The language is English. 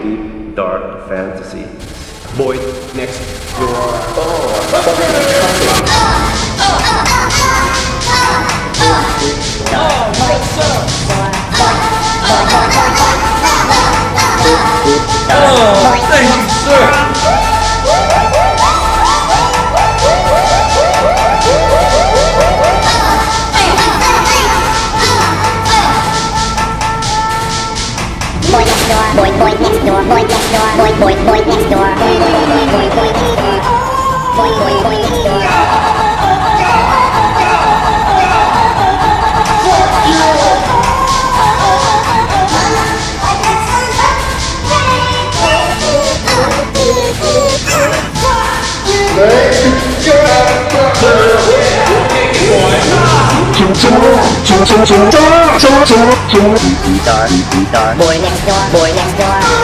deep, dark fantasy. Boy next door. Oh, thank you, sir. Boy next door, boy next door, boy next door, boy next door, boy next door, boy next door. Boy next door, boy next door.